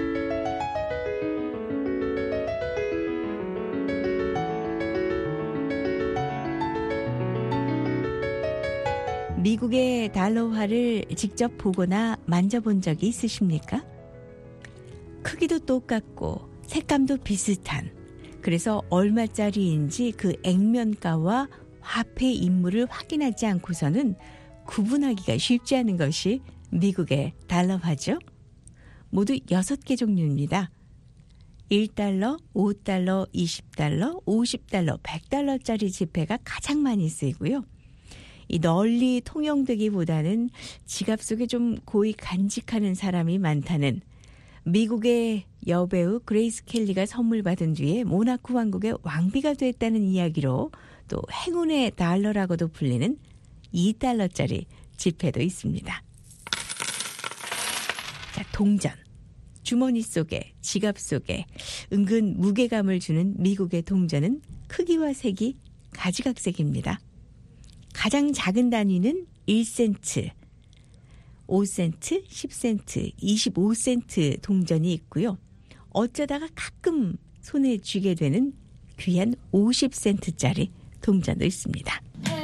미국의 달러화를 직접 보거나 만져본 적이 있으십니까? 크기도 똑같고 색감도 비슷한, 그래서 얼마짜리인지 그 액면가와 화폐 인물을 확인하지 않고서는 구분하기가 쉽지 않은 것이 미국의 달러화죠. 모두 6개 종류입니다. 1달러, 5달러, 20달러, 50달러, 100달러짜리 지폐가 가장 많이 쓰이고요. 이 널리 통용되기보다는 지갑 속에 좀 고이 간직하는 사람이 많다는 미국의 여배우 그레이스 켈리가 선물 받은 뒤에 모나코 왕국의 왕비가 됐다는 이야기로 또 행운의 달러라고도 불리는 2달러짜리 지폐도 있습니다. 자, 동전. 주머니 속에, 지갑 속에 은근 무게감을 주는 미국의 동전은 크기와 색이 가지각색입니다. 가장 작은 단위는 1센트, 5센트, 10센트, 25센트 동전이 있고요. 어쩌다가 가끔 손에 쥐게 되는 귀한 50센트짜리 동전도 있습니다.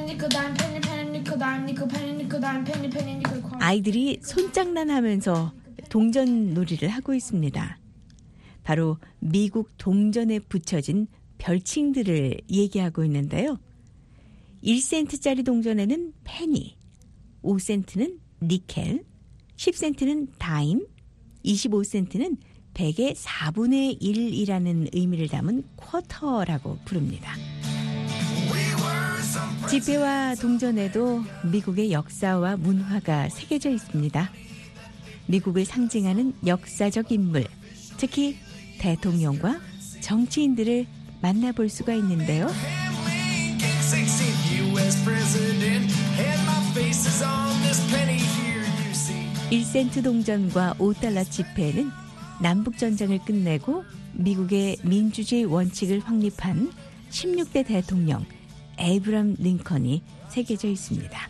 아이들이 손장난하면서 동전 놀이를 하고 있습니다. 바로 미국 동전에 붙여진 별칭들을 얘기하고 있는데요. 1센트짜리 동전에는 페니, 5센트는 니켈, 10센트는 다임, 25센트는 100의 4분의 1이라는 의미를 담은 쿼터라고 부릅니다. 지폐와 동전에도 미국의 역사와 문화가 새겨져 있습니다. 미국을 상징하는 역사적 인물, 특히 대통령과 정치인들을 만나볼 수가 있는데요. 1센트 동전과 5달러 지폐에는 남북전쟁을 끝내고 미국의 민주주의 원칙을 확립한 16대 대통령 에이브람 링컨이 새겨져 있습니다.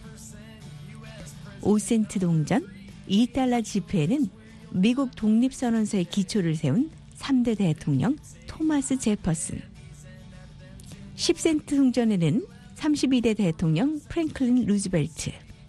5센트 동전, 2달러 지폐에는 미국 독립선언서의 기초를 세운 3대 대통령 토마스 제퍼슨, 10센트 동전에는 32대 대통령 프랭클린 루즈벨트,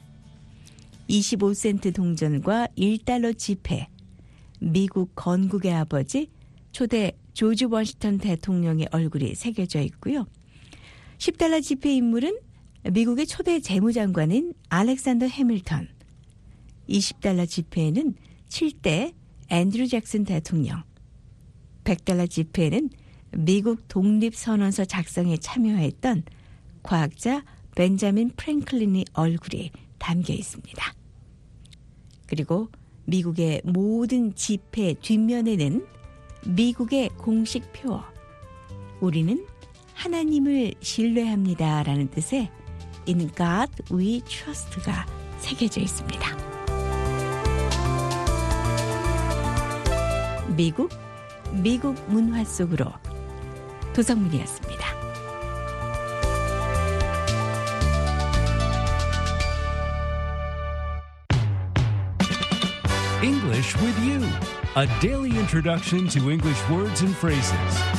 25센트 동전과 1달러 지폐, 미국 건국의 아버지 초대 조지 워싱턴 대통령의 얼굴이 새겨져 있고요. 10달러 지폐 인물은 미국의 초대 재무장관인 알렉산더 해밀턴, 20달러 지폐에는 7대 앤드류 잭슨 대통령, 100달러 지폐에는 미국 독립선언서 작성에 참여했던 과학자 벤자민 프랭클린의 얼굴이 담겨 있습니다. 그리고 미국의 모든 지폐 뒷면에는 미국의 공식 표어, 우리는 하나님을 신뢰합니다 라는 뜻의 In God We Trust가 새겨져 있습니다. 미국 문화 속으로 도성문이었습니다. English with you. a daily introduction to English words and phrases.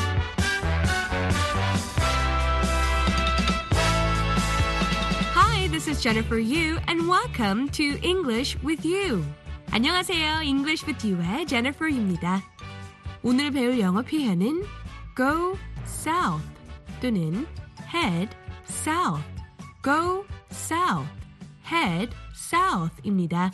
Hi, this is Jennifer Yu, and welcome to English with You. 안녕하세요. English with You의 Jennifer입니다. 오늘 배울 영어 표현은 go south 또는 head south. go south, head south입니다.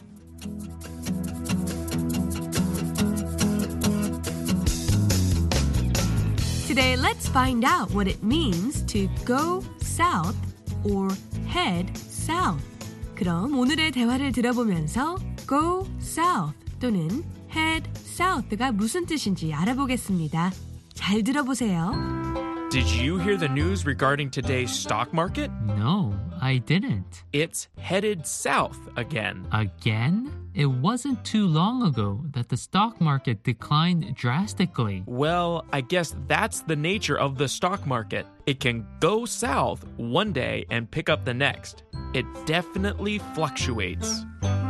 Today, let's find out what it means to go south or head south. 그럼 오늘의 대화를 들어보면서 go south 또는 head south가 무슨 뜻인지 알아보겠습니다. 잘 들어보세요. Did you hear the news regarding today's stock market? No, I didn't. It's headed south again. Again? It wasn't too long ago that the stock market declined drastically. Well, I guess that's the nature of the stock market. It can go south one day and pick up the next. It definitely fluctuates.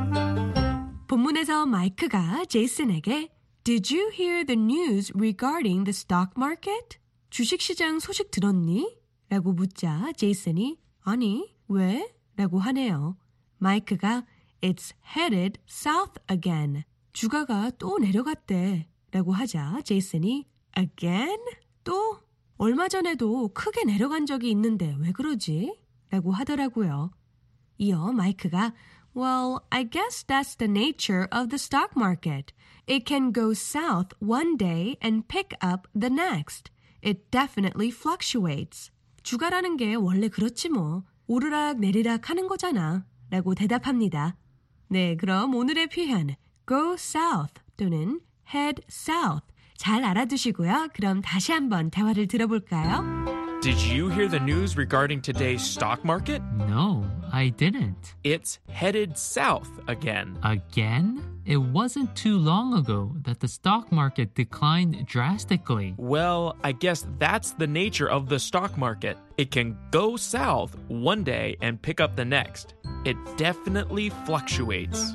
본문에서 마이크가 제이슨에게 Did you hear the news regarding the stock market? 주식시장 소식 들었니? 라고 묻자 제이슨이 아니, 왜? 라고 하네요. 마이크가 It's headed south again. 주가가 또 내려갔대. 라고 하자 제이슨이 Again? 또? 얼마 전에도 크게 내려간 적이 있는데 왜 그러지? 라고 하더라고요. 이어 마이크가 Well, I guess that's the nature of the stock market. It can go south one day and pick up the next. It definitely fluctuates. 주가라는 게 원래 그렇지 뭐. 오르락 내리락 하는 거잖아. 라고 대답합니다. 네, 그럼 오늘의 표현 go south 또는 head south 잘 알아두시고요. 그럼 다시 한번 대화를 들어볼까요? Did you hear the news regarding today's stock market? No, I didn't. It's headed south again. Again? It wasn't too long ago that the stock market declined drastically. Well, I guess that's the nature of the stock market. It can go south one day and pick up the next. It definitely fluctuates.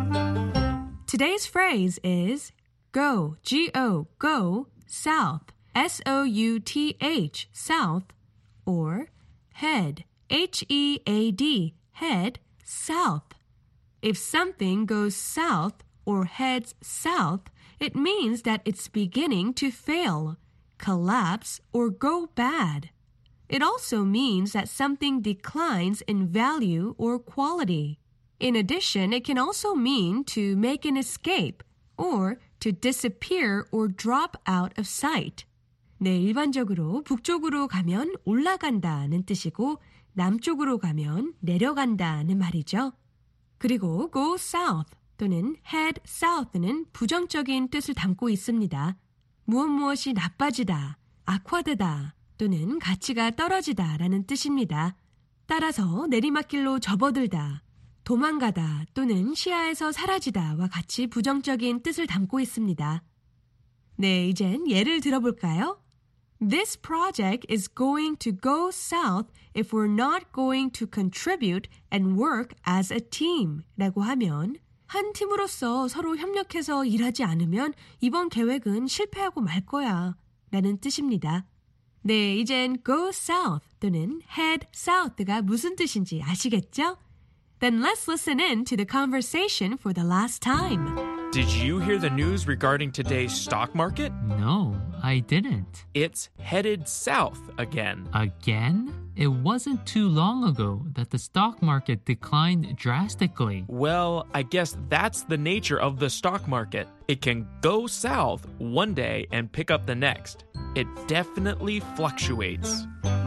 Today's phrase is go, G-O, go, south, S-O-U-T-H, south, or head, H-E-A-D, head, south. If something goes south or heads south, it means that it's beginning to fail, collapse, or go bad. It also means that something declines in value or quality. In addition, it can also mean to make an escape or to disappear or drop out of sight. 네, 일반적으로 북쪽으로 가면 올라간다는 뜻이고 남쪽으로 가면 내려간다는 말이죠. 그리고 go south 또는 head south는 부정적인 뜻을 담고 있습니다. 무엇이 나빠지다, 악화되다 또는 가치가 떨어지다 라는 뜻입니다. 따라서 내리막길로 접어들다, 도망가다 또는 시야에서 사라지다와 같이 부정적인 뜻을 담고 있습니다. 네, 이젠 예를 들어볼까요? This project is going to go south if we're not going to contribute and work as a team 라고 하면 한 팀으로서 서로 협력해서 일하지 않으면 이번 계획은 실패하고 말 거야 라는 뜻입니다. 네, 이젠 go south 또는 head south가 무슨 뜻인지 아시겠죠? Then let's listen in to the conversation for the last time. Did you hear the news regarding today's stock market? No, I didn't. It's headed south again. Again? It wasn't too long ago that the stock market declined drastically. Well, I guess that's the nature of the stock market. It can go south one day and pick up the next. It definitely fluctuates.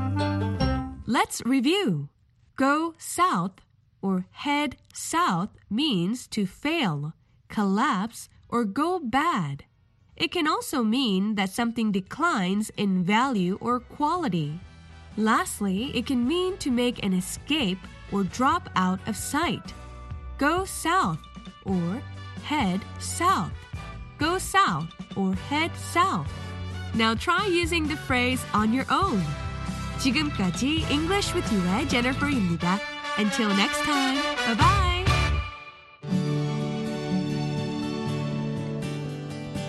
Let's review. Go south or head south means to fail, collapse, or go bad. It can also mean that something declines in value or quality. Lastly, it can mean to make an escape or drop out of sight. Go south or head south. Go south or head south. Now try using the phrase on your own. 지금까지 English with You의 Jennifer입니다. Until next time, bye-bye!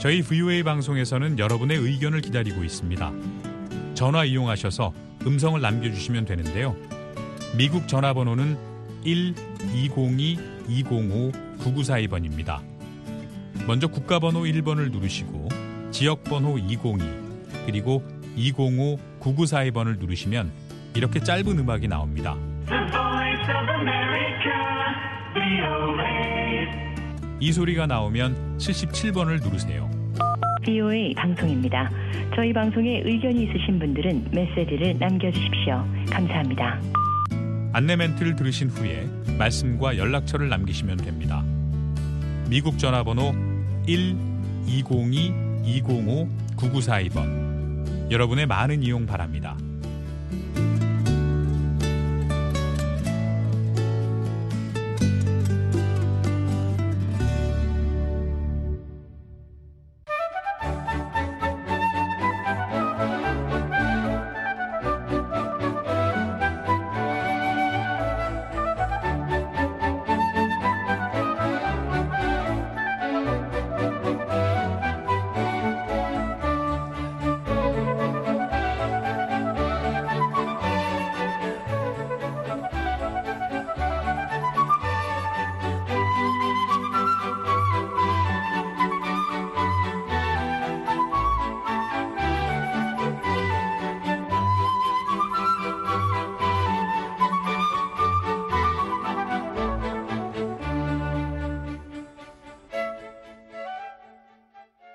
저희 VOA 방송에서는 여러분의 의견을 기다리고 있습니다. 전화 이용하셔서 음성을 남겨주시면 되는데요. 미국 전화번호는 1-202-205-9942번입니다. 먼저 국가번호 1번을 누르시고 지역번호 202 그리고 205-9942번을 누르시면 이렇게 짧은 음악이 나옵니다. 이 소리가 나오면 77번을 누르세요. VOA 방송입니다. 저희 방송에 의견이 있으신 분들은 메시지를 남겨주십시오. 감사합니다. 안내 멘트를 들으신 후에 말씀과 연락처를 남기시면 됩니다. 미국 전화번호 1-202-205-9942번. 여러분의 많은 이용 바랍니다.